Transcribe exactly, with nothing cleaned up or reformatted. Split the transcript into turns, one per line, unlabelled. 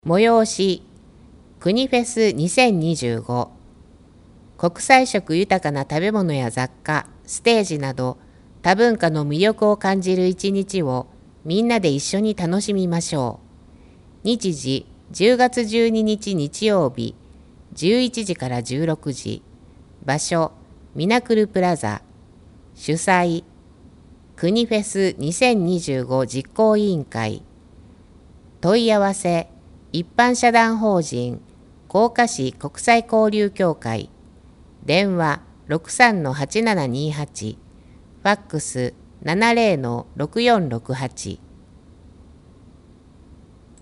催し国フェスにせんにじゅうご、国際色豊かな食べ物や雑貨、ステージなど多文化の魅力を感じる一日をみんなで一緒に楽しみましょう。日時じゅうがつじゅうににち日曜日じゅういちじからじゅうろくじ、場所ミナクルプラザ、主催国フェスにせんにじゅうご実行委員会、問い合わせ一般社団法人甲賀市国際交流協会、電話 ろくさんのはちななにはち、ファックス ななぜろのろくよんろくはち。